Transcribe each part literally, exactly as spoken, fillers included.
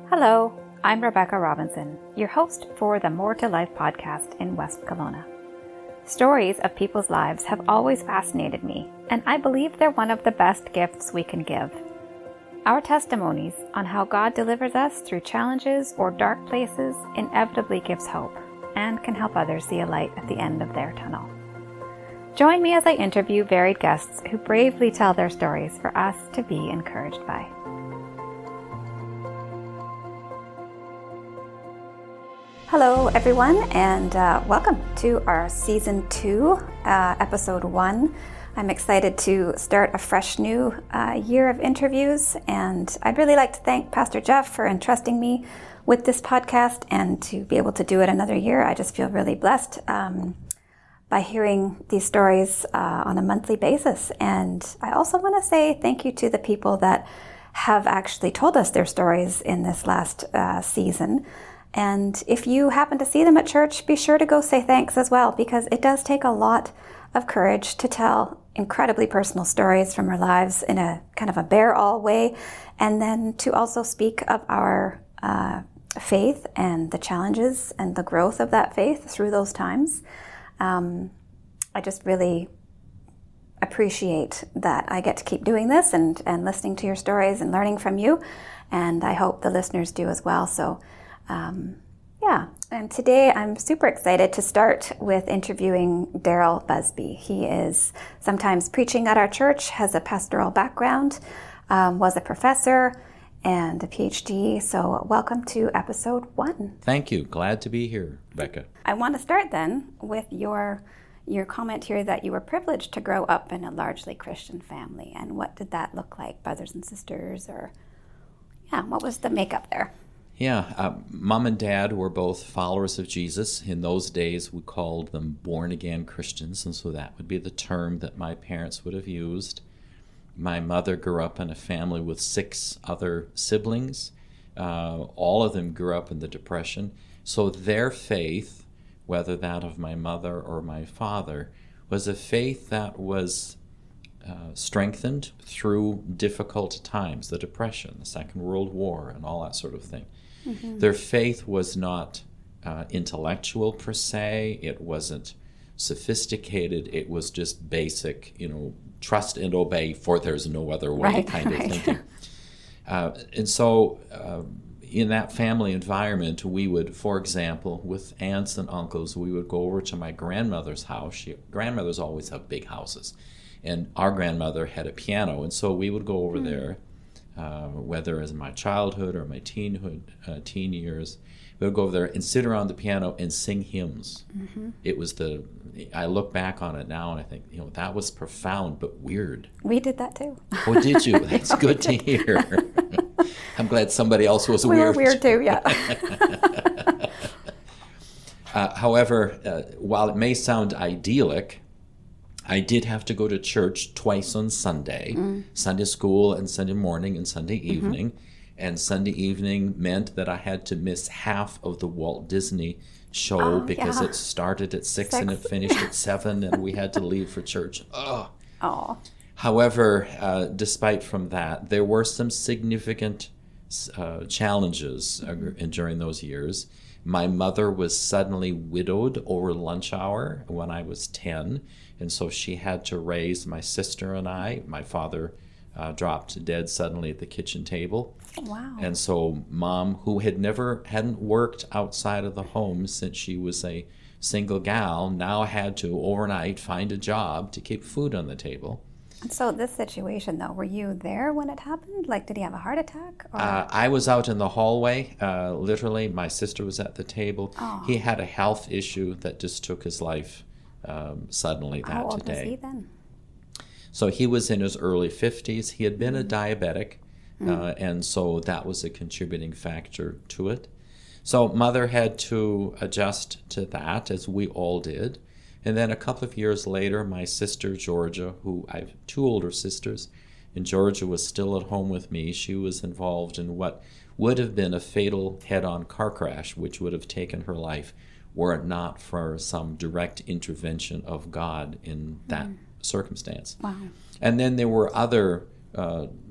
Hello, I'm Rebecca Robinson, your host for the More to Life podcast in West Kelowna. Stories of people's lives have always fascinated me, and I believe they're one of the best gifts we can give. Our testimonies on how God delivers us through challenges or dark places inevitably gives hope and can help others see a light at the end of their tunnel. Join me as I interview varied guests who bravely tell their stories for us to be encouraged by. Hello, everyone, and uh, welcome to our season two, uh, episode one. I'm excited to start a fresh new uh, year of interviews, and I'd really like to thank Pastor Jeff for entrusting me with this podcast and to be able to do it another year. I just feel really blessed um, by hearing these stories uh, on a monthly basis. And I also want to say thank you to the people that have actually told us their stories in this last uh, season. And if you happen to see them at church, be sure to go say thanks as well, because it does take a lot of courage to tell incredibly personal stories from our lives in a kind of a bare-all way, and then to also speak of our uh, faith and the challenges and the growth of that faith through those times. Um, I just really appreciate that I get to keep doing this and, and listening to your stories and learning from you, and I hope the listeners do as well. So Um, yeah, and today I'm super excited to start with interviewing Daryl Busby. He is sometimes preaching at our church, has a pastoral background, um, was a professor and a P H D. So welcome to episode one. Thank you. Glad to be here, Becca. I want to start then with your your comment here that you were privileged to grow up in a largely Christian family. And what did that look like? Brothers and sisters, or yeah, what was the makeup there? Yeah, uh, Mom and Dad were both followers of Jesus. In those days, we called them born-again Christians, and so that would be the term that my parents would have used. My mother grew up in a family with six other siblings. Uh, all of them grew up in the Depression. So their faith, whether that of my mother or my father, was a faith that was uh, strengthened through difficult times, the Depression, the Second World War, and all that sort of thing. Mm-hmm. Their faith was not uh, intellectual per se. It wasn't sophisticated. It was just basic, you know, trust and obey, for there's no other way right, kind right. of thinking. Uh, and so uh, in that family environment, we would, for example, with aunts and uncles, we would go over to my grandmother's house. She, grandmothers always have big houses. And our grandmother had a piano, and so we would go over mm. there. Uh, whether as my childhood or my teenhood, uh, teen years, we would go over there and sit around the piano and sing hymns. Mm-hmm. It was the, I look back on it now and I think, you know, that was profound but weird. We did that too. Oh, did you? That's good to hear. I'm glad somebody else was we weird. We were weird too, yeah. uh, however, uh, while it may sound idyllic, I did have to go to church twice on Sunday, mm. Sunday school and Sunday morning and Sunday evening. Mm-hmm. And Sunday evening meant that I had to miss half of the Walt Disney show oh, because yeah. it started at six, six and it finished at seven, and we had to leave for church. Oh. Oh. However, uh, despite from that, there were some significant uh, challenges mm-hmm. uh, during those years. My mother was suddenly widowed over lunch hour when I was ten. And so she had to raise my sister and I. My father uh, dropped dead suddenly at the kitchen table. Wow. And so Mom, who had never, hadn't worked outside of the home since she was a single gal, now had to overnight find a job to keep food on the table. And so this situation, though, were you there when it happened? Like, did he have a heart attack? Or? Uh, I was out in the hallway, uh, literally. My sister was at the table. Oh. He had a health issue that just took his life. Um, suddenly that How old today. was he then? So he was in his early fifties. He had been mm. a diabetic, mm. uh, and so that was a contributing factor to it. So Mother had to adjust to that, as we all did. And then a couple of years later, my sister Georgia, who I have two older sisters, and Georgia was still at home with me. She was involved in what would have been a fatal head-on car crash, which would have taken her life, were it not for some direct intervention of God in that mm. circumstance. Wow. And then there were other uh,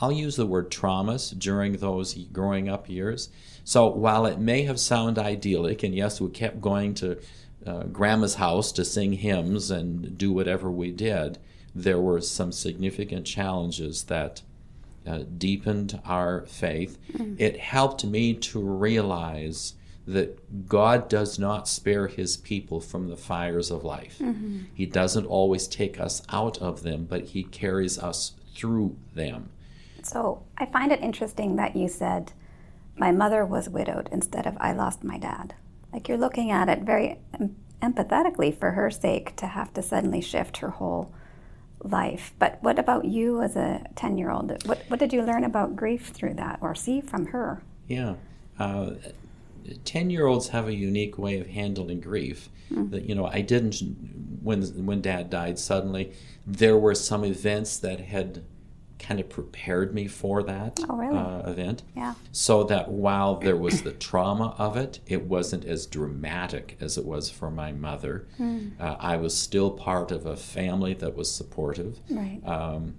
I'll use the word traumas during those growing up years. So while it may have sounded idyllic, and yes, we kept going to uh, Grandma's house to sing hymns and do whatever we did, there were some significant challenges that uh, deepened our faith. Mm. It helped me to realize that God does not spare his people from the fires of life. Mm-hmm. He doesn't always take us out of them, but he carries us through them. So I find it interesting that you said, my mother was widowed instead of I lost my dad. Like, you're looking at it very em- empathetically for her sake to have to suddenly shift her whole life. But what about you as a ten-year-old? What, what did you learn about grief through that or see from her? Yeah. Uh, ten-year-olds have a unique way of handling grief. Mm. That, you know, I didn't, when when Dad died suddenly, there were some events that had kind of prepared me for that oh, really? uh, event. Yeah. So that while there was the trauma of it, it wasn't as dramatic as it was for my mother. Mm. Uh, I was still part of a family that was supportive. Right. Um,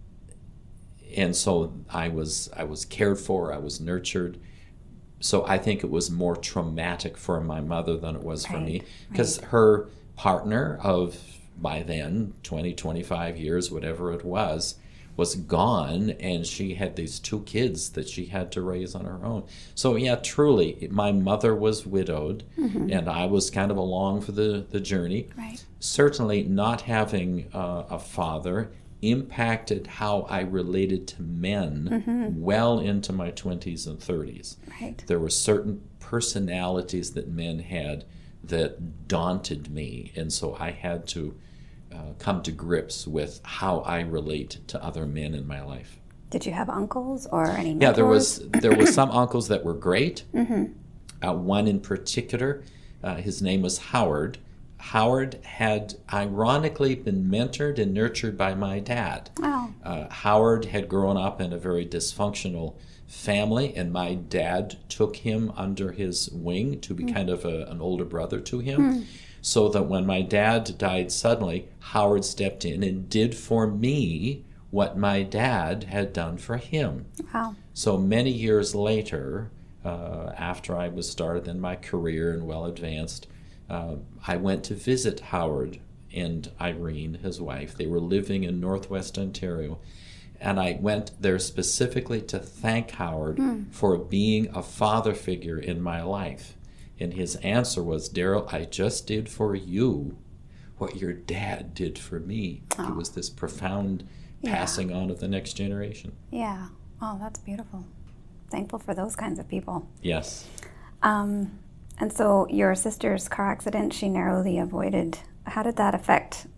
and so I was I was cared for, I was nurtured. So I think it was more traumatic for my mother than it was for right, me, because right. her partner of, by then, twenty, twenty-five years, whatever it was, was gone, and she had these two kids that she had to raise on her own. So yeah, truly, my mother was widowed, mm-hmm. and I was kind of along for the, the journey. Right. Certainly not having uh, a father impacted how I related to men mm-hmm. well into my twenties and thirties. Right. There were certain personalities that men had that daunted me, and so I had to uh, come to grips with how I relate to other men in my life. Did you have uncles or any mentors? Yeah, there was there were some uncles that were great. Mm-hmm. Uh, one in particular, uh, his name was Howard. Howard had ironically been mentored and nurtured by my dad. Oh. Uh, Howard had grown up in a very dysfunctional family, and my dad took him under his wing to be mm. kind of a, an older brother to him. Mm. So that when my dad died suddenly, Howard stepped in and did for me what my dad had done for him. Wow. So many years later, uh, after I was started in my career and well advanced, Uh, I went to visit Howard and Irene, his wife. They were living in Northwest Ontario. And I went there specifically to thank Howard mm. for being a father figure in my life. And his answer was, Daryl, I just did for you what your dad did for me. Oh. It was this profound yeah. passing on of the next generation. Yeah. Oh, that's beautiful. Thankful for those kinds of people. Yes. Um. And so your sister's car accident, she narrowly avoided. How did that affect,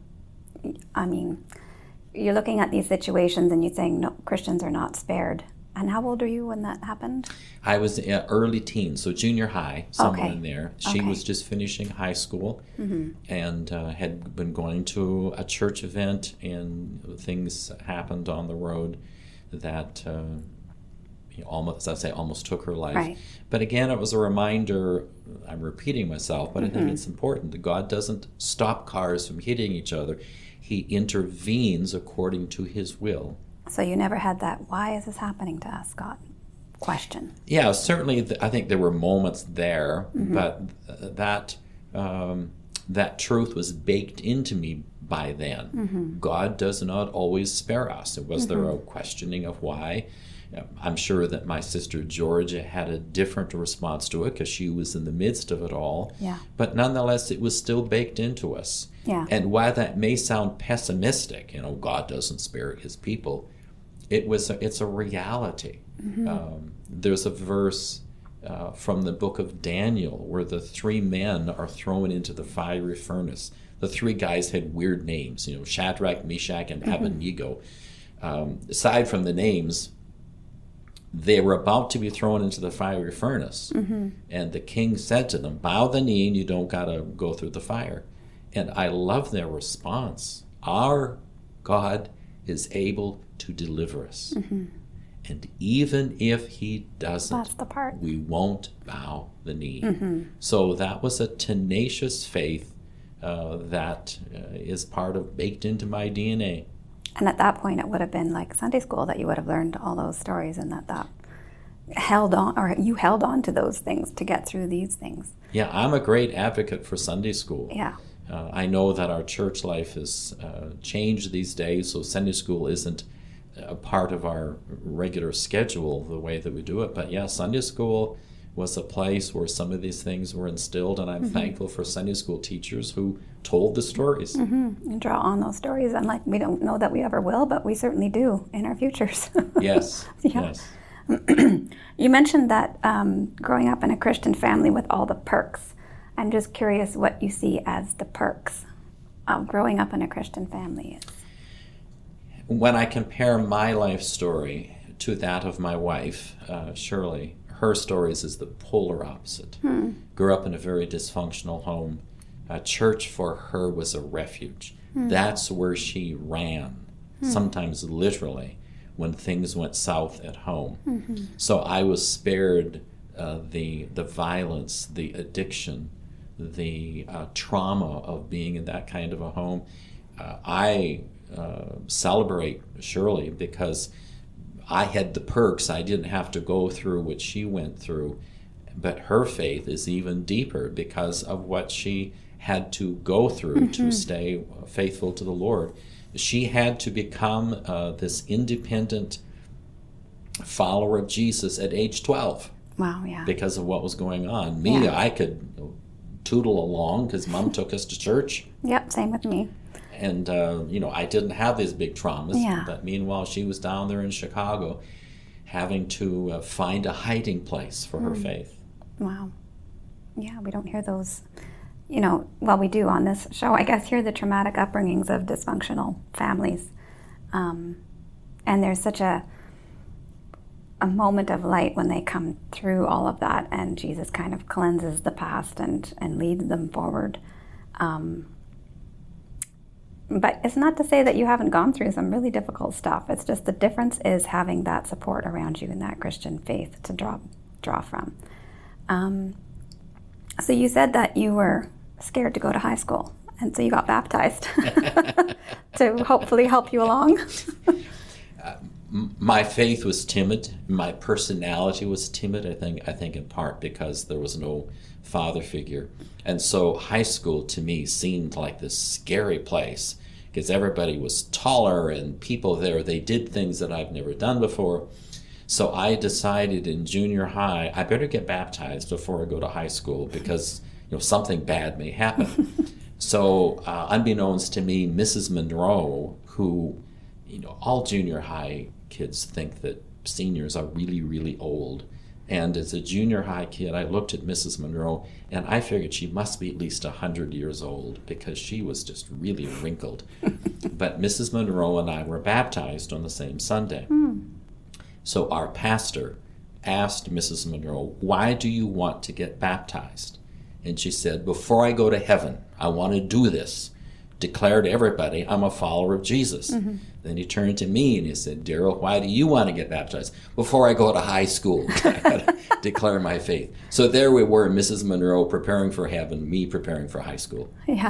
I mean, you're looking at these situations and you're saying, no, Christians are not spared. And how old are you when that happened? I was in early teens, so junior high, somewhere okay. in there. She okay. was just finishing high school mm-hmm. and uh, had been going to a church event, and things happened on the road that... Uh, almost, as I say, almost took her life. Right. But again, it was a reminder, I'm repeating myself, but mm-hmm. I think it's important that God doesn't stop cars from hitting each other. He intervenes according to his will. So you never had that, why is this happening to us, God, question? Yeah, certainly th- I think there were moments there, mm-hmm. but th- that um, that truth was baked into me by then. Mm-hmm. God does not always spare us. Was mm-hmm. there a questioning of why? I'm sure that my sister Georgia had a different response to it because she was in the midst of it all. Yeah. But nonetheless, it was still baked into us. Yeah. And while that may sound pessimistic, you know, God doesn't spare his people, it was a, it's a reality. Mm-hmm. Um, there's a verse uh, from the book of Daniel where the three men are thrown into the fiery furnace. The three guys had weird names, you know, Shadrach, Meshach, and mm-hmm. Abednego. Um, aside from the names, they were about to be thrown into the fiery furnace. Mm-hmm. And the king said to them, bow the knee and you don't got to go through the fire. And I love their response. Our God is able to deliver us. Mm-hmm. And even if he doesn't, that's the part. We won't bow the knee. Mm-hmm. So that was a tenacious faith uh, that uh, is part of baked into my D N A. And at that point, it would have been like Sunday school that you would have learned all those stories, and that that held on, or you held on to those things to get through these things. Yeah, I'm a great advocate for Sunday school. Yeah. Uh, I know that our church life has uh, changed these days, so Sunday school isn't a part of our regular schedule the way that we do it. But yeah, Sunday school was a place where some of these things were instilled, and I'm mm-hmm. thankful for Sunday school teachers who told the stories. Mm-hmm. And draw on those stories, and like we don't know that we ever will, but we certainly do in our futures. Yes, yeah. yes. You mentioned that um, growing up in a Christian family with all the perks. I'm just curious what you see as the perks of growing up in a Christian family. When I compare my life story to that of my wife, uh, Shirley, her stories is the polar opposite. Hmm. Grew up in a very dysfunctional home. A church for her was a refuge. Hmm. That's where she ran, hmm. sometimes literally, when things went south at home. Mm-hmm. So I was spared uh, the the violence, the addiction, the uh, trauma of being in that kind of a home. Uh, I uh, celebrate Shirley because I had the perks. I didn't have to go through what she went through, but her faith is even deeper because of what she had to go through mm-hmm. to stay faithful to the Lord. She had to become uh, this independent follower of Jesus at age twelve. Wow, yeah. Because of what was going on. Me, yeah. I could tootle along because Mom took us to church. Yep, same with me. And, uh, you know, I didn't have these big traumas. Yeah. But meanwhile, she was down there in Chicago having to uh, find a hiding place for her mm. faith. Wow. Yeah, we don't hear those. You know, well, we do on this show, I guess, hear the traumatic upbringings of dysfunctional families. Um, and there's such a a moment of light when they come through all of that, and Jesus kind of cleanses the past and, and leads them forward. Um, but it's not to say that you haven't gone through some really difficult stuff. It's just the difference is having that support around you in that Christian faith to draw draw from. Um, so you said that you were scared to go to high school, and so you got baptized to hopefully help you along. uh, my faith was timid. My personality was timid, I think, I think in part because there was no father figure. And so high school to me seemed like this scary place because everybody was taller and people there, they did things that I've never done before. So I decided in junior high, I better get baptized before I go to high school because you know something bad may happen. So uh, unbeknownst to me, Missus Monroe, who, you know, all junior high kids think that seniors are really, really old. And as a junior high kid, I looked at Missus Monroe and I figured she must be at least one hundred years old because she was just really wrinkled. But Missus Monroe and I were baptized on the same Sunday. Mm. So our pastor asked Missus Monroe, "Why do you want to get baptized?" And she said, "Before I go to heaven, I want to do this. Declare to everybody I'm a follower of Jesus." Mm-hmm. Then he turned to me and he said, "Daryl, why do you want to get baptized?" "Before I go to high school, I got to declare my faith." So there we were, Missus Monroe preparing for heaven, me preparing for high school. Yeah.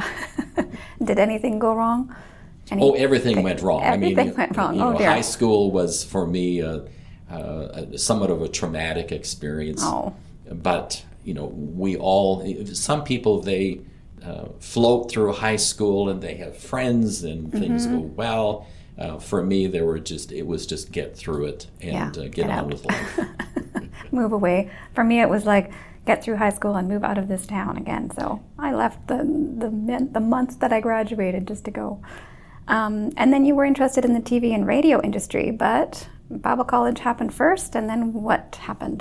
Did anything go wrong? Any, oh, everything went wrong. Everything I mean, went wrong. You know, oh, dear. High school was for me uh, uh, somewhat of a traumatic experience. Oh. But you know, we all, some people, they uh, float through high school and they have friends and things mm-hmm. go well. Uh, for me, there were just, it was just get through it and yeah, uh, get, get on out. with life. Move away. For me, it was like, get through high school and move out of this town again. So I left the the, the month that I graduated just to go. Um, and then you were interested in the T V and radio industry, but Bible college happened first, and then what happened?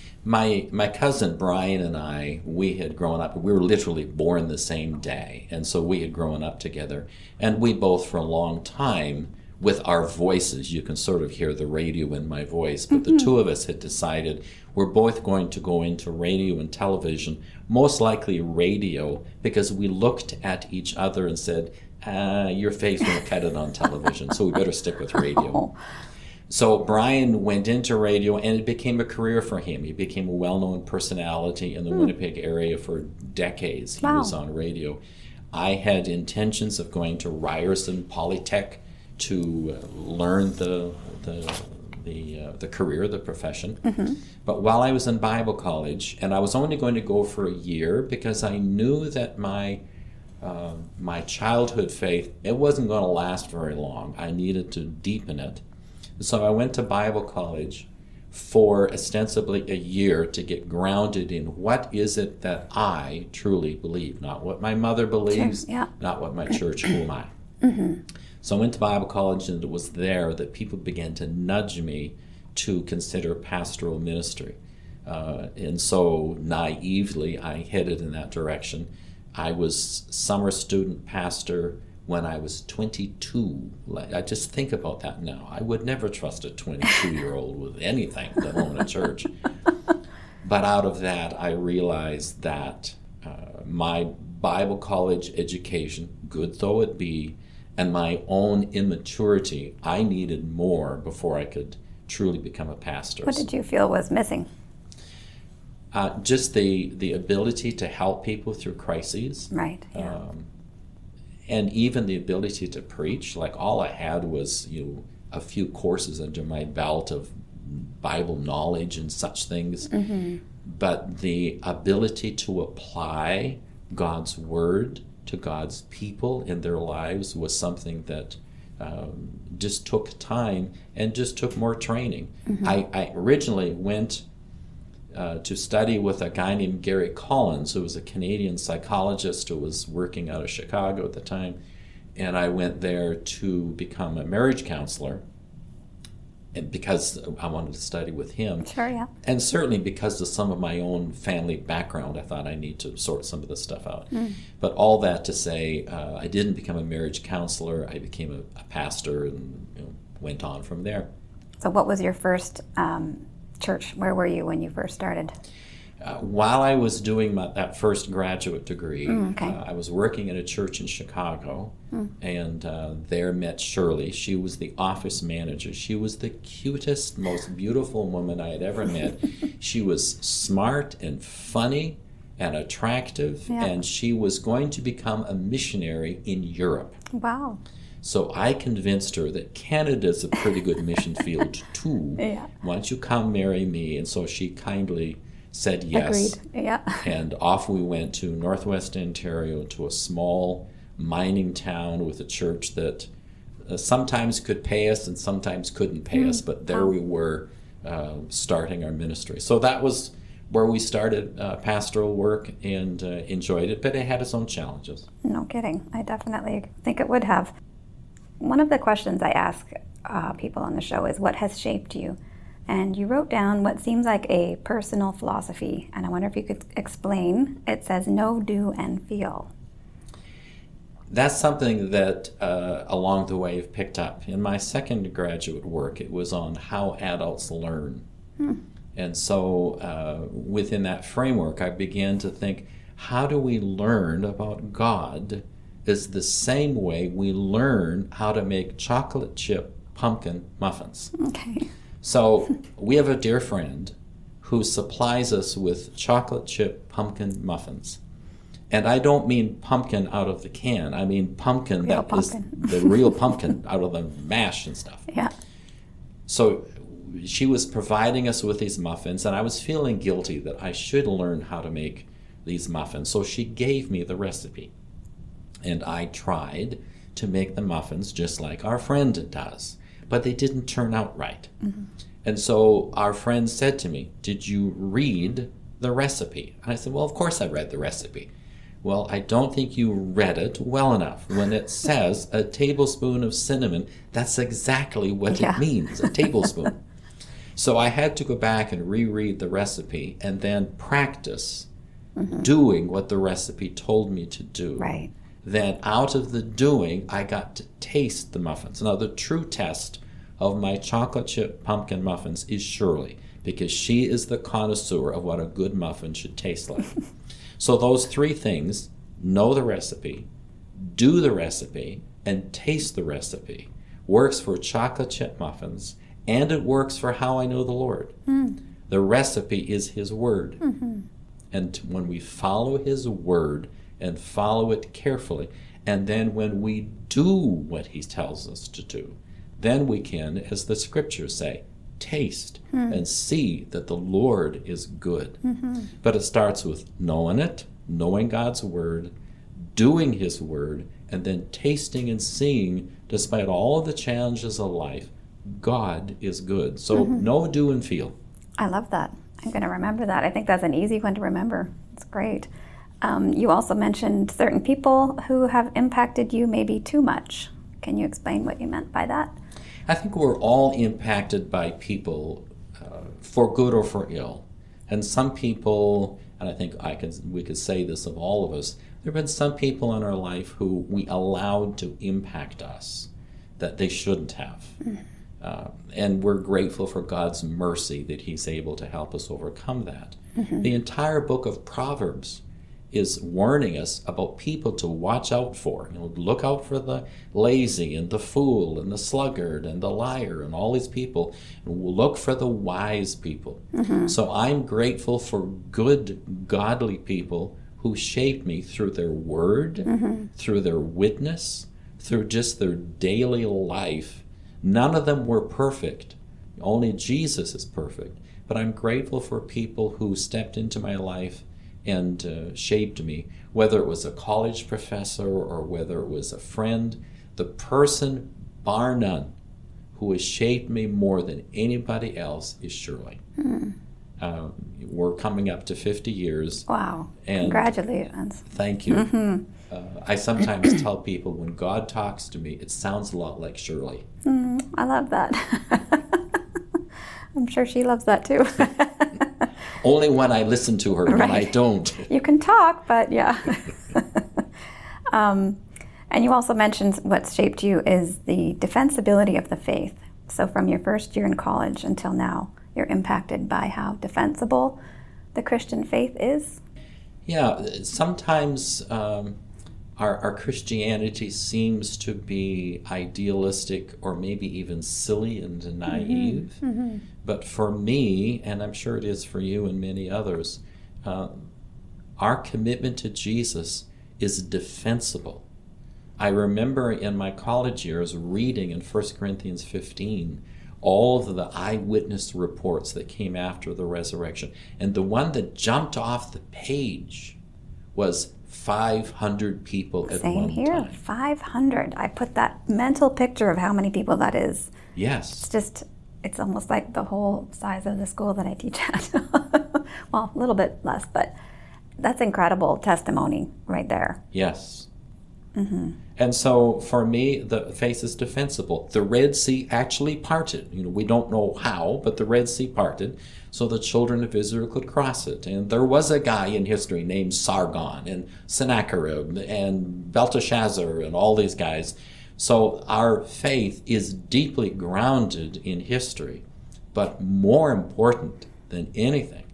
My my cousin Brian and I, we had grown up, we were literally born the same day, and so we had grown up together, and we both for a long time, with our voices, you can sort of hear the radio in my voice, but mm-hmm. the two of us had decided we're both going to go into radio and television, most likely radio, because we looked at each other and said, uh, your face won't cut it on television, so we better stick with radio. Oh. So Brian went into radio, and it became a career for him. He became a well-known personality in the hmm. Winnipeg area for decades. He wow. was on radio. I had intentions of going to Ryerson Polytech to uh, learn the the the, uh, the career, the profession. Mm-hmm. But while I was in Bible college, and I was only going to go for a year because I knew that my uh, my childhood faith, it wasn't going to last very long. I needed to deepen it. So I went to Bible college for ostensibly a year to get grounded in what is it that I truly believe, not what my mother believes, Sure, yeah. not what my church, who am I? Mm-hmm. So I went to Bible college, and it was there that people began to nudge me to consider pastoral ministry. Uh, and so naively, I headed in that direction. I was summer student pastor when I was twenty-two. I just think about that now. I would never trust a twenty-two-year-old with anything, let alone a church. But out of that, I realized that uh, my Bible college education, good though it be, and my own immaturity, I needed more before I could truly become a pastor. What did you feel was missing? Uh, just the, the ability to help people through crises. Right, yeah. Um, and even the ability to preach. Like, all I had was, you know, a few courses under my belt of Bible knowledge and such things. Mm-hmm. But the ability to apply God's word to God's people in their lives was something that um, just took time and just took more training. Mm-hmm. I, I originally went uh, to study with a guy named Gary Collins, who was a Canadian psychologist who was working out of Chicago at the time, and I went there to become a marriage counselor, and because I wanted to study with him. Sure, yeah. And certainly because of some of my own family background, I thought I need to sort some of this stuff out. Mm. But all that to say, uh, I didn't become a marriage counselor. I became a, a pastor and, you know, went on from there. So what was your first um, church? Where were you when you first started? Uh, while I was doing my, that first graduate degree, mm, okay. uh, I was working at a church in Chicago, mm. and uh, there met Shirley. She was the office manager. She was the cutest, most beautiful woman I had ever met. She was smart and funny and attractive, yeah. and she was going to become a missionary in Europe. Wow. So I convinced her that Canada's a pretty good mission field too. Yeah. Why don't you come marry me? And so she kindly said yes. Agreed. Yeah. And off we went to Northwest Ontario, to a small mining town with a church that uh, sometimes could pay us and sometimes couldn't pay mm. us, but there wow. we were uh, starting our ministry. So that was where we started uh, pastoral work, and uh, enjoyed it, but it had its own challenges. No kidding. I definitely think it would have. One of the questions I ask uh, people on the show is, what has shaped you? And you wrote down what seems like a personal philosophy, and I wonder if you could explain. It says, know, do, and feel. That's something that uh, along the way I've picked up. In my second graduate work, it was on how adults learn. Hmm. And so uh, within that framework, I began to think, how do we learn about God is the same way we learn how to make chocolate chip pumpkin muffins. Okay. So we have a dear friend who supplies us with chocolate chip pumpkin muffins. And I don't mean pumpkin out of the can. I mean pumpkin real that pumpkin. is the real pumpkin out of the mash and stuff. Yeah. So she was providing us with these muffins, and I was feeling guilty that I should learn how to make these muffins. So she gave me the recipe. And I tried to make the muffins just like our friend does. But they didn't turn out right. Mm-hmm. And so our friend said to me, did you read the recipe? And I said, well, of course I read the recipe. Well, I don't think you read it well enough. When it says a tablespoon of cinnamon, that's exactly what yeah. it means, a tablespoon. So I had to go back and reread the recipe and then practice mm-hmm. doing what the recipe told me to do. Right. Then out of the doing, I got to taste the muffins. Now, the true test of my chocolate chip pumpkin muffins is Shirley, because she is the connoisseur of what a good muffin should taste like. So those three things, know the recipe, do the recipe, and taste the recipe, works for chocolate chip muffins, and it works for how I know the Lord. Mm. The recipe is His Word. Mm-hmm. And when we follow His Word and follow it carefully, And then when we do what he tells us to do, then we can, as the scriptures say, taste mm. and see that the Lord is good. Mm-hmm. But it starts with knowing it, knowing God's word, doing his word, and then tasting and seeing, despite all of the challenges of life, God is good. So mm-hmm. know, do, and feel. I love that. I'm going to remember that. I think that's an easy one to remember. It's great. Um, you also mentioned certain people who have impacted you maybe too much. Can you explain what you meant by that? I think we're all impacted by people uh, for good or for ill. And some people, and I think I can, we could say this of all of us, there have been some people in our life who we allowed to impact us that they shouldn't have. Mm. Uh, and we're grateful for God's mercy that he's able to help us overcome that. Mm-hmm. The entire book of Proverbs is warning us about people to watch out for. You know, look out for the lazy and the fool and the sluggard and the liar and all these people. And look for the wise people. Mm-hmm. So I'm grateful for good, godly people who shape me through their word, mm-hmm. through their witness, through just their daily life. None of them were perfect. Only Jesus is perfect. But I'm grateful for people who stepped into my life and uh, shaped me, whether it was a college professor or whether it was a friend. The person, bar none, who has shaped me more than anybody else is Shirley. Hmm. Uh, we're coming up to fifty years. Wow. Congratulations. Thank you. Mm-hmm. Uh, I sometimes tell people when God talks to me, it sounds a lot like Shirley. Mm, I love that. I'm sure she loves that too. Only when I listen to her, right. When I don't. You can talk, but yeah. um, and you also mentioned what's shaped you is the defensibility of the faith. So from your first year in college until now, you're impacted by how defensible the Christian faith is? Yeah, sometimes um, our, our Christianity seems to be idealistic or maybe even silly and naive. Mm-hmm. Mm-hmm. But for me, and I'm sure it is for you and many others, uh, our commitment to Jesus is defensible. I remember in my college years reading in First Corinthians fifteen all of the eyewitness reports that came after the resurrection. And the one that jumped off the page was five hundred people at Same one here, time. five hundred. I put that mental picture of how many people that is. Yes. It's just, it's almost like the whole size of the school that I teach at. Well, a little bit less, but that's incredible testimony right there. Yes. Mm-hmm. And so for me, the faith is defensible. The Red Sea actually parted. You know, we don't know how, but the Red Sea parted so the children of Israel could cross it. And there was a guy in history named Sargon and Sennacherib and Belteshazzar and all these guys. So our faith is deeply grounded in history. But more important than anything,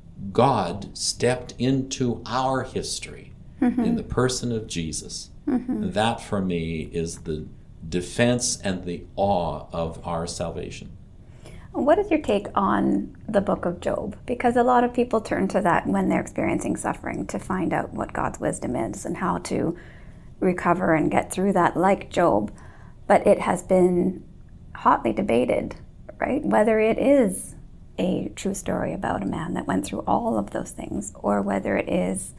God stepped into our history mm-hmm. in the person of Jesus. Mm-hmm. That, for me, is the defense and the awe of our salvation. What is your take on the book of Job? Because a lot of people turn to that when they're experiencing suffering to find out what God's wisdom is and how to recover and get through that, like Job. But it has been hotly debated, right? Whether it is a true story about a man that went through all of those things, or whether it is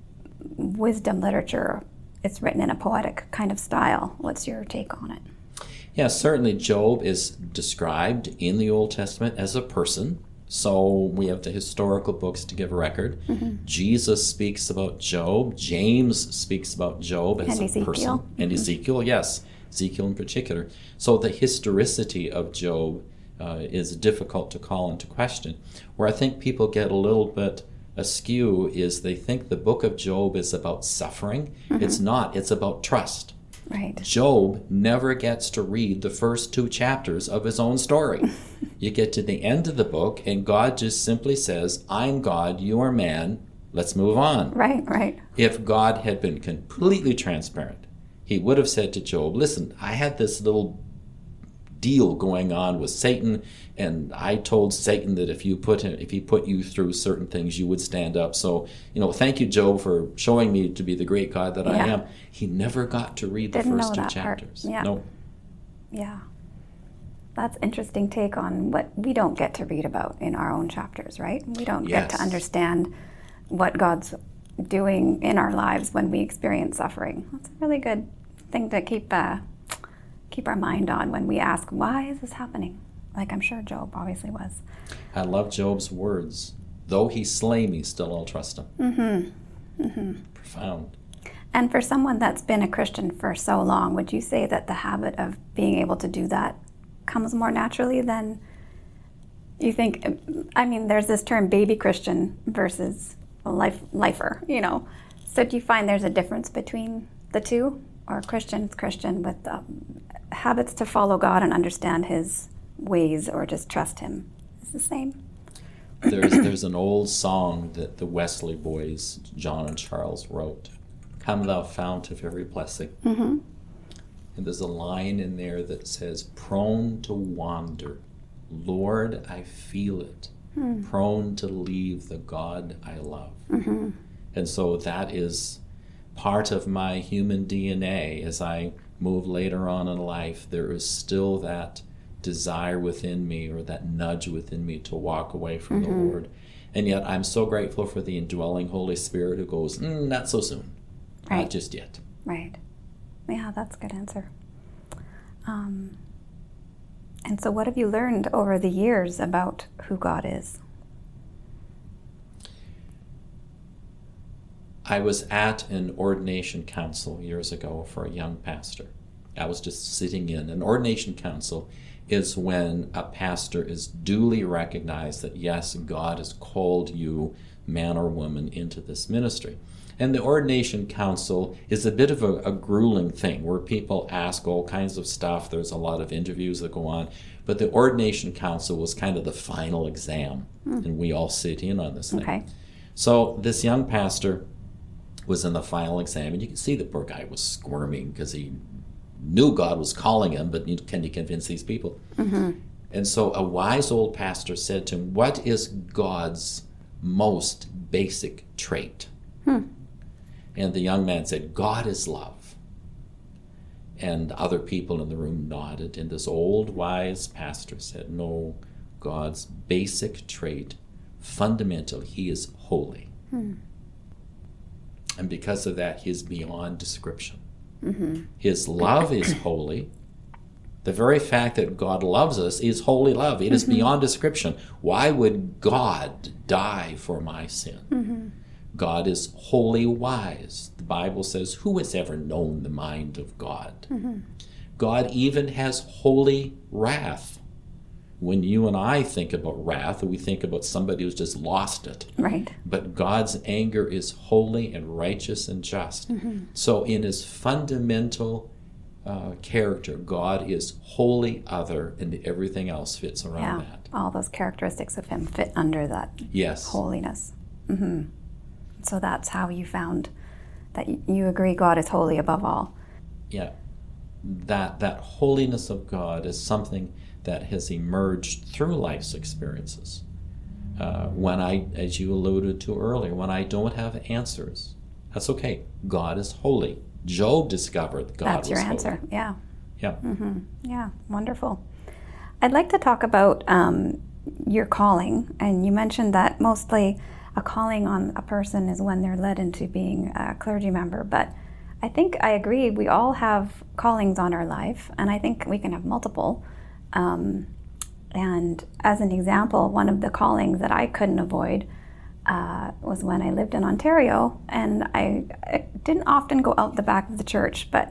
wisdom literature. It's written in a poetic kind of style. What's your take on it? Yeah, certainly Job is described in the Old Testament as a person. So we have the historical books to give a record. Mm-hmm. Jesus speaks about Job. James speaks about Job as and a Ezekiel. person. Mm-hmm. And Ezekiel, yes, Ezekiel in particular. So the historicity of Job uh, is difficult to call into question. Where I think people get a little bit askew is they think the book of Job is about suffering. Mm-hmm. It's not. It's about trust. Right. Job never gets to read the first two chapters of his own story. You get to the end of the book, and God just simply says, I'm God, you are man, let's move on. Right, right. If God had been completely transparent, he would have said to Job, listen, I had this little deal going on with Satan, and I told Satan that if you put him, if he put you through certain things, you would stand up. So, you know, thank you, Job, for showing me to be the great God that I Yeah. am. He never got to read the Didn't first know two that part. chapters. Yeah. No. Yeah. That's interesting take on what we don't get to read about in our own chapters, right? We don't get to Yes. understand what God's doing in our lives when we experience suffering. That's a really good thing to keep uh, keep our mind on when we ask, why is this happening? Like I'm sure Job obviously was. I love Job's words. Though he slay me, still I'll trust him. Mm-hmm. Mm-hmm. Profound. And for someone that's been a Christian for so long, would you say that the habit of being able to do that comes more naturally than you think? I mean, there's this term baby Christian versus a life lifer, you know. So do you find there's a difference between the two? Or Christian Christian with um, habits to follow God and understand his ways or just trust him is the same? There's there's an old song that the Wesley boys, John and Charles, wrote. Come thou fount of every blessing. Mm-hmm. And there's a line in there that says, prone to wander, Lord, I feel it. Mm. Prone to leave the God I love. Mm-hmm. And so that is part of my human D N A. As I move later on in life, there is still that desire within me, or that nudge within me, to walk away from mm-hmm. the Lord. And yet I'm so grateful for the indwelling Holy Spirit who goes, mm, not so soon. Right. Not just yet. Right. Yeah, that's a good answer. Um, and so what have you learned over the years about who God is? I was at an ordination council years ago for a young pastor. I was just sitting in. An ordination council is when a pastor is duly recognized that, yes, God has called you, man or woman, into this ministry. And the ordination council is a bit of a, a grueling thing where people ask all kinds of stuff. There's a lot of interviews that go on. But the ordination council was kind of the final exam, mm. and we all sit in on this thing. Okay. So this young pastor was in the final exam, and you can see the poor guy was squirming because he knew God was calling him, but can you convince these people? Mm-hmm. And so a wise old pastor said to him, what is God's most basic trait? Hmm. And the young man said, God is love. And other people in the room nodded, and this old wise pastor said, no, God's basic trait, fundamental, he is holy. Hmm. And because of that, he is beyond description. Mm-hmm. His love is holy. The very fact that God loves us is holy love. It mm-hmm. is beyond description. Why would God die for my sin? Mm-hmm. God is wholly wise. The Bible says, who has ever known the mind of God? Mm-hmm. God even has holy wrath. When you and I think about wrath, we think about somebody who's just lost it. Right. But God's anger is holy and righteous and just. Mm-hmm. So in his fundamental uh, character, God is wholly other, and everything else fits around yeah, that. All those characteristics of him fit under that yes. holiness. Mm-hmm. So that's how you found that you agree God is holy above all. Yeah. That that holiness of God is something that has emerged through life's experiences. Uh, when I, as you alluded to earlier, when I don't have answers, that's okay. God is holy. Job discovered God that's was your answer. Holy. Yeah. Yeah. Mm-hmm. Yeah. Wonderful. I'd like to talk about um, your calling, and you mentioned that mostly a calling on a person is when they're led into being a clergy member, but I think I agree. We all have callings on our life, and I think we can have multiple. Um, and as an example, one of the callings that I couldn't avoid uh, was when I lived in Ontario, and I, I didn't often go out the back of the church, but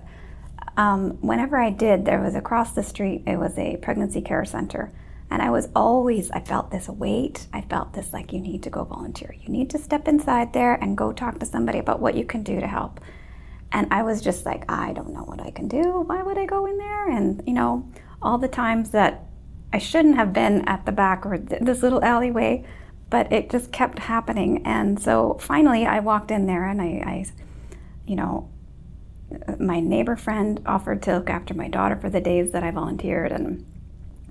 um, whenever I did, there was across the street, it was a pregnancy care center. And I was always, I felt this weight. I felt this like, you need to go volunteer. You need to step inside there and go talk to somebody about what you can do to help. And I was just like, I don't know what I can do. Why would I go in there? And, you know, all the times that I shouldn't have been at the back or th- this little alleyway, but it just kept happening. And so finally I walked in there and I, I you know, my neighbor friend offered to look after my daughter for the days that I volunteered. And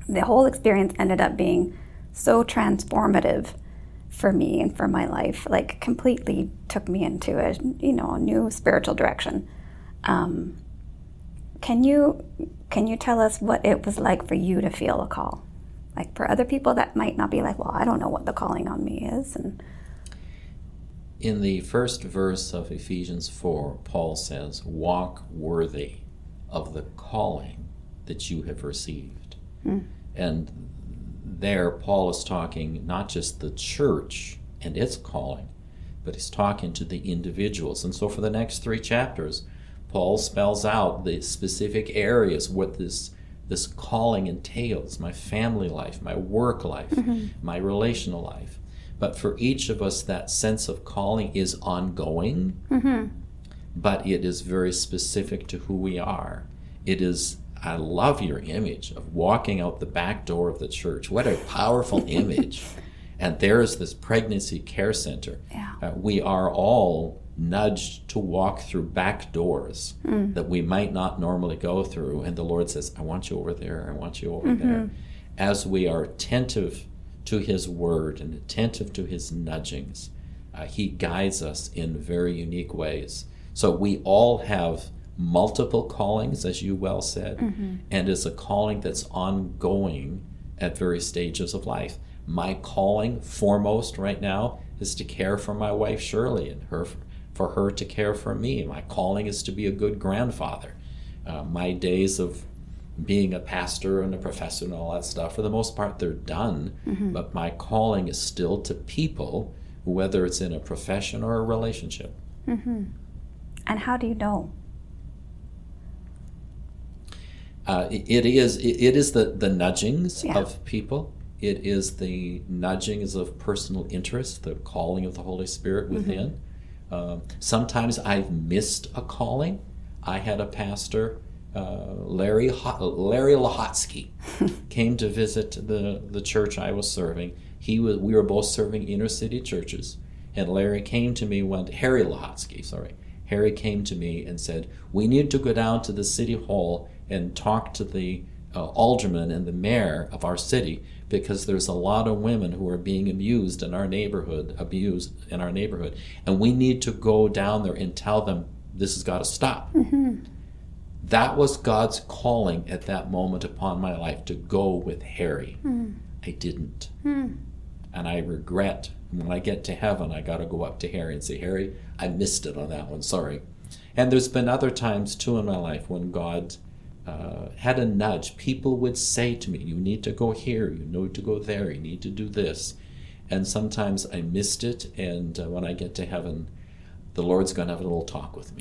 the whole experience ended up being so transformative for me and for my life, like completely took me into a, you know, a new spiritual direction. Um, can you can you tell us what it was like for you to feel a call? Like for other people that might not be like, well, I don't know what the calling on me is. And in the first verse of Ephesians four, Paul says, walk worthy of the calling that you have received. Hmm. And there, Paul is talking not just the church and its calling, but he's talking to the individuals. And so for the next three chapters, Paul spells out the specific areas what this this calling entails: my family life, my work life, mm-hmm. my relational life. But for each of us, that sense of calling is ongoing, mm-hmm. but it is very specific to who we are. It is, I love your image of walking out the back door of the church. What a powerful image. And there is this pregnancy care center. Yeah. Uh, we are all nudged to walk through back doors mm. that we might not normally go through. And the Lord says, I want you over there. I want you over mm-hmm. there. As we are attentive to his word and attentive to his nudgings, uh, he guides us in very unique ways. So we all have multiple callings, as you well said, mm-hmm. and it's a calling that's ongoing at various stages of life. My calling foremost right now is to care for my wife Shirley, and her for her to care for me. My calling is to be a good grandfather. Uh, my days of being a pastor and a professor and all that stuff, for the most part, they're done, mm-hmm. but my calling is still to people, whether it's in a profession or a relationship. Mm-hmm. And how do you know? Uh, it, it is it, it is the, the nudgings yeah. of people. It is the nudgings of personal interest, the calling of the Holy Spirit within. Mm-hmm. Um, sometimes I've missed a calling. I had a pastor, uh, Larry Ho- Larry Lahotsky, came to visit the, the church I was serving. He was we were both serving inner city churches, and Larry came to me one Harry Lahotsky, sorry. Harry came to me and said, we need to go down to the city hall and talk to the uh, alderman and the mayor of our city, because there's a lot of women who are being abused in our neighborhood, abused in our neighborhood, and we need to go down there and tell them this has got to stop. Mm-hmm. That was God's calling at that moment upon my life, to go with Harry. Mm. I didn't. Mm. And I regret, when I get to heaven, I got to go up to Harry and say, Harry, I missed it on that one, sorry. And there's been other times too in my life when God Uh, had a nudge. People would say to me, you need to go here, you need to go there, you need to do this. And sometimes I missed it, and uh, when I get to heaven, the Lord's going to have a little talk with me.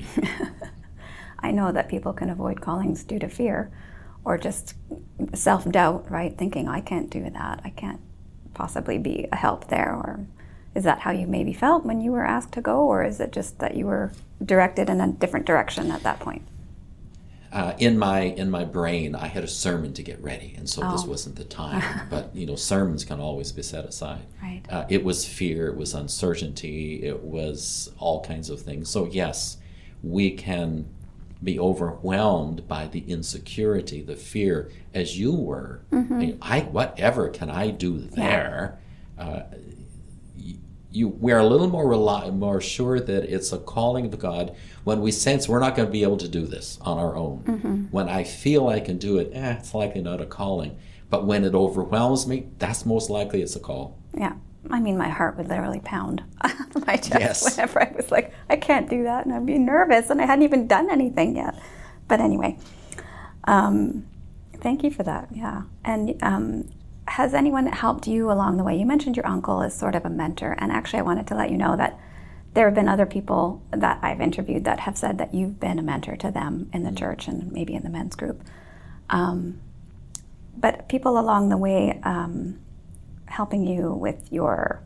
I know that people can avoid callings due to fear or just self-doubt, right? Thinking, I can't do that, I can't possibly be a help there. Or is that how you maybe felt when you were asked to go, or is it just that you were directed in a different direction at that point? Uh, in my in my brain, I had a sermon to get ready, and so oh. this wasn't the time. But you know, sermons can always be set aside. Right. Uh, it was fear, it was uncertainty, it was all kinds of things. So yes, we can be overwhelmed by the insecurity, the fear, as you were. Mm-hmm. I, mean, I whatever can I do there? Yeah. Uh, You, we're a little more rely, more sure that it's a calling of God when we sense we're not going to be able to do this on our own. Mm-hmm. When I feel I can do it, eh, it's likely not a calling. But when it overwhelms me, that's most likely it's a call. Yeah. I mean, my heart would literally pound my chest yes. whenever I was like, I can't do that, and I'd be nervous, and I hadn't even done anything yet. But anyway, um, thank you for that, yeah. And um, has anyone helped you along the way? You mentioned your uncle as sort of a mentor, and actually I wanted to let you know that there have been other people that I've interviewed that have said that you've been a mentor to them in the church and maybe in the men's group. Um, but people along the way um, helping you with your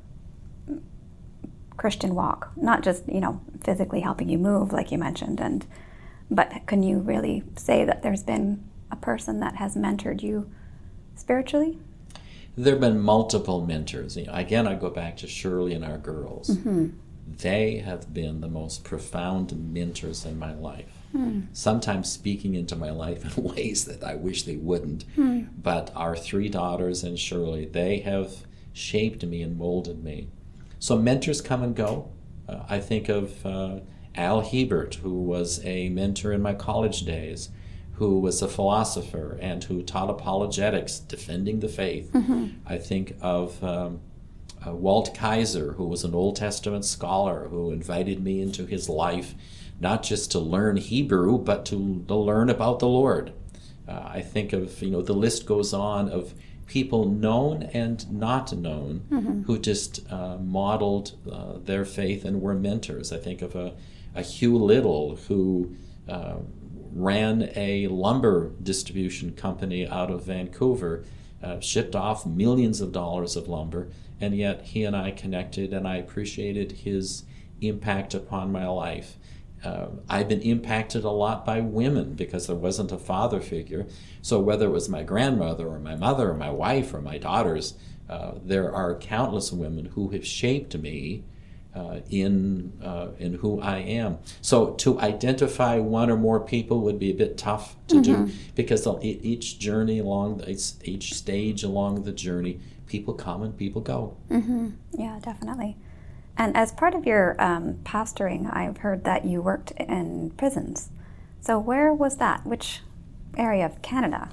Christian walk, not just, you know, physically helping you move like you mentioned, and but can you really say that there's been a person that has mentored you spiritually? There have been multiple mentors. You know, again, I go back to Shirley and our girls. Mm-hmm. They have been the most profound mentors in my life. mm. sometimes speaking into my life in ways that I wish they wouldn't. Mm. But our three daughters and Shirley, they have shaped me and molded me. So mentors come and go. Uh, I think of uh, Al Hebert, who was a mentor in my college days, who was a philosopher and who taught apologetics, defending the faith. Mm-hmm. I think of um, uh, Walt Kaiser, who was an Old Testament scholar who invited me into his life, not just to learn Hebrew, but to, to learn about the Lord. Uh, I think of, you know, the list goes on of people known and not known mm-hmm. who just uh, modeled uh, their faith and were mentors. I think of a, a Hugh Little who uh, ran a lumber distribution company out of Vancouver, uh, shipped off millions of dollars of lumber, and yet he and I connected, and I appreciated his impact upon my life. Uh, I've been impacted a lot by women because there wasn't a father figure. So whether it was my grandmother or my mother or my wife or my daughters, uh, there are countless women who have shaped me Uh, in uh, in who I am. So to identify one or more people would be a bit tough to mm-hmm. do, because each journey along, each stage along the journey, people come and people go. Mm-hmm. Yeah, definitely. And as part of your um, pastoring, I've heard that you worked in prisons. So where was that? Which area of Canada?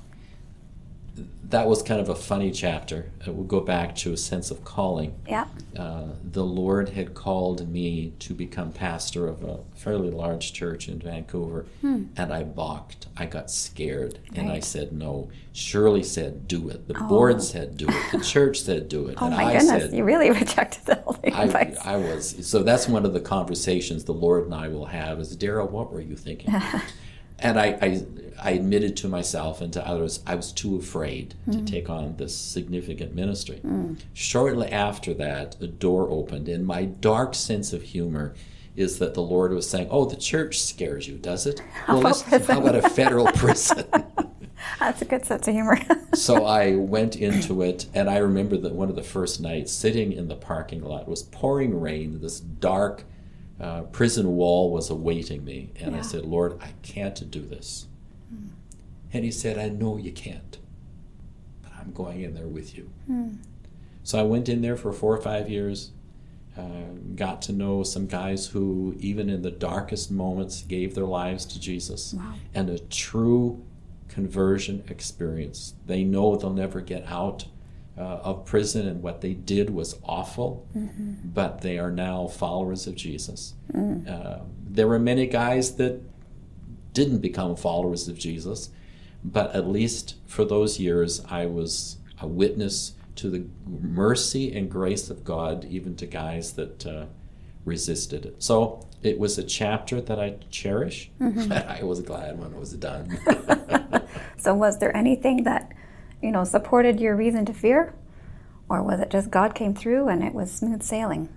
That was kind of a funny chapter. It will go back to a sense of calling. Yeah. Uh, the Lord had called me to become pastor of a fairly large church in Vancouver, hmm. and I balked. I got scared, right. and I said no. Shirley said, do it. The oh. board said, do it. The church said, do it. Oh, and my I goodness. said, you really rejected the whole thing. I, I was. So that's one of the conversations the Lord and I will have is, Daryl, what were you thinking? And I, I, I admitted to myself and to others, I was too afraid mm. to take on this significant ministry. Mm. Shortly after that, a door opened, and my dark sense of humor is that the Lord was saying, oh, the church scares you, does it? Well, let's, how about a federal prison? That's a good sense of humor. So I went into it, and I remember that one of the first nights, sitting in the parking lot, it was pouring rain, this dark Uh, prison wall was awaiting me, and yeah. I said, Lord, I can't do this. Mm. And he said, I know you can't, but I'm going in there with you. Mm. So I went in there for four or five years, uh, got to know some guys who, even in the darkest moments, gave their lives to Jesus. Wow. And a true conversion experience. They know they'll never get out Uh, of prison, and what they did was awful, mm-hmm. but they are now followers of Jesus. Mm. Uh, there were many guys that didn't become followers of Jesus, but at least for those years I was a witness to the mercy and grace of God, even to guys that uh, resisted it. So it was a chapter that I cherish, mm-hmm. and I was glad when it was done. So was there anything that you know, supported your reason to fear? Or was it just God came through and it was smooth sailing?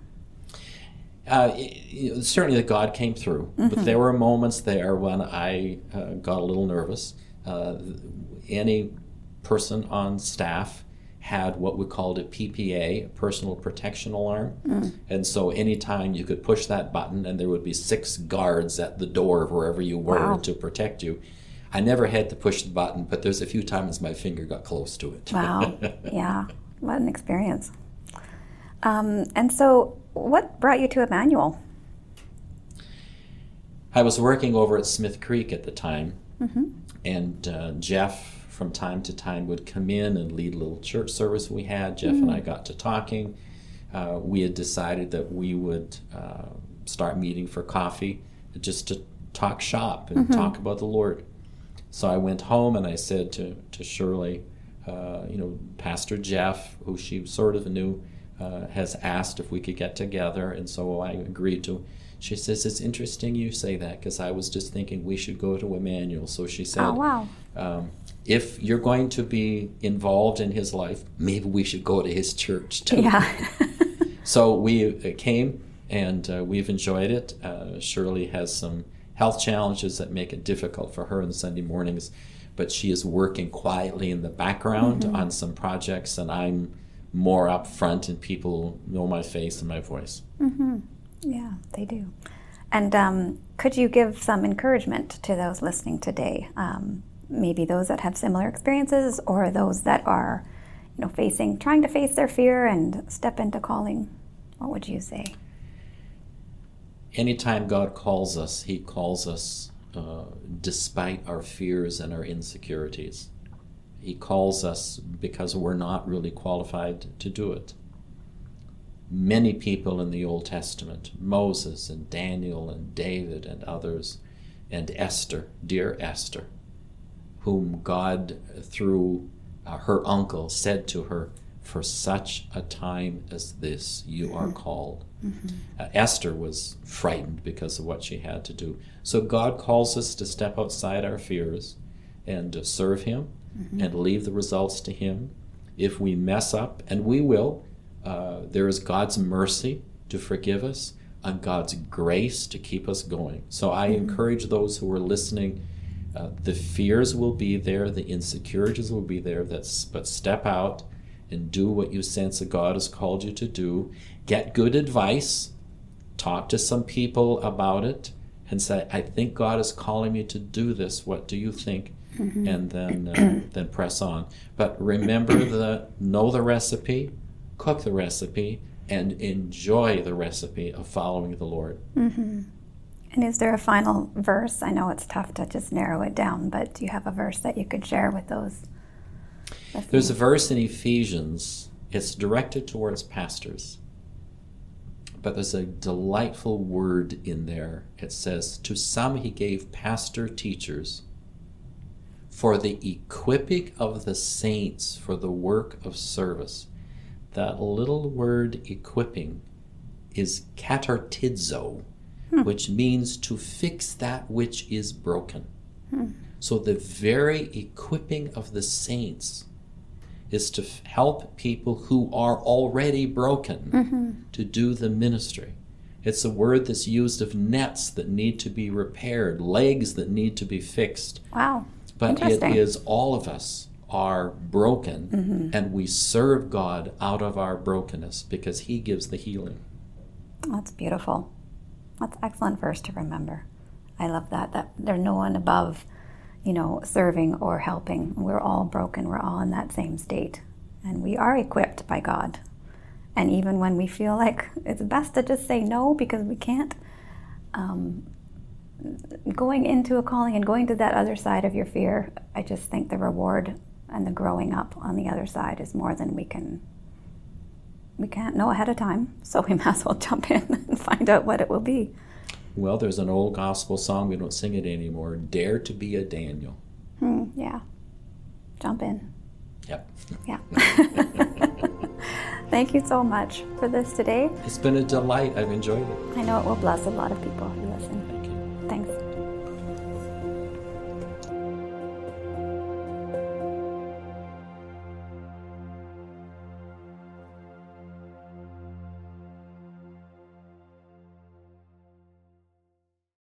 Uh, it, certainly that God came through. Mm-hmm. But there were moments there when I uh, got a little nervous. Uh, any person on staff had what we called a P P A, a personal protection alarm. Mm. And so anytime you could push that button and there would be six guards at the door of wherever you were wow. to protect you. I never had to push the button, but there's a few times my finger got close to it. Wow. Yeah. What an experience. Um, and so what brought you to Emmanuel? I was working over at Smith Creek at the time, mm-hmm. and uh, Jeff from time to time would come in and lead a little church service we had. Jeff mm-hmm. and I got to talking. Uh, we had decided that we would uh, start meeting for coffee just to talk shop and mm-hmm. talk about the Lord. So I went home and I said to, to Shirley, uh, you know, Pastor Jeff, who she sort of knew, uh, has asked if we could get together, and so I agreed to. She says, it's interesting you say that, because I was just thinking we should go to Emmanuel. So she said, oh, wow. um, if you're going to be involved in his life, maybe we should go to his church too. Yeah. So we came, and uh, we've enjoyed it. Uh, Shirley has some health challenges that make it difficult for her on Sunday mornings, but she is working quietly in the background mm-hmm. on some projects, and I'm more up front, and people know my face and my voice. Mm-hmm. Yeah, they do. And um, could you give some encouragement to those listening today? Um, maybe those that have similar experiences, or those that are, you know, facing, trying to face their fear and step into calling. What would you say? Anytime God calls us, he calls us uh, despite our fears and our insecurities. He calls us because we're not really qualified to do it. Many people in the Old Testament, Moses and Daniel and David and others, and Esther, dear Esther, whom God, through uh, her uncle, said to her, "For such a time as this, you are called." Mm-hmm. Uh, Esther was frightened because of what she had to do. So God calls us to step outside our fears and to serve him, mm-hmm. and leave the results to him. If we mess up, and we will, uh, there is God's mercy to forgive us and God's grace to keep us going. So I mm-hmm. encourage those who are listening, uh, the fears will be there, the insecurities will be there, that's, but step out and do what you sense that God has called you to do. Get good advice. Talk to some people about it and say, "I think God is calling me to do this. What do you think?" Mm-hmm. And then uh, then press on. But remember, the know the recipe, cook the recipe, and enjoy the recipe of following the Lord. Mm-hmm. And is there a final verse? I know it's tough to just narrow it down, but do you have a verse that you could share with those? There's a verse in Ephesians. It's directed towards pastors. But there's a delightful word in there. It says, "To some he gave pastor teachers for the equipping of the saints for the work of service." That little word equipping is katartizo, hmm. which means to fix that which is broken. Hmm. So the very equipping of the saints is to f- help people who are already broken mm-hmm. to do the ministry. It's a word that's used of nets that need to be repaired, legs that need to be fixed. Wow. But it is all of us are broken, mm-hmm. and we serve God out of our brokenness because he gives the healing. That's beautiful. That's an excellent verse to remember. I love that, that there's no one above, you know, serving or helping. We're all broken. We're all in that same state. And we are equipped by God. And even when we feel like it's best to just say no because we can't, um, going into a calling and going to that other side of your fear, I just think the reward and the growing up on the other side is more than we can, we can't know ahead of time. So we might as well jump in and find out what it will be. Well, there's an old gospel song, we don't sing it anymore, "Dare to be a Daniel." Hmm, yeah. Jump in. Yep. Yeah. Thank you so much for this today. It's been a delight. I've enjoyed it. I know it will bless a lot of people who listen.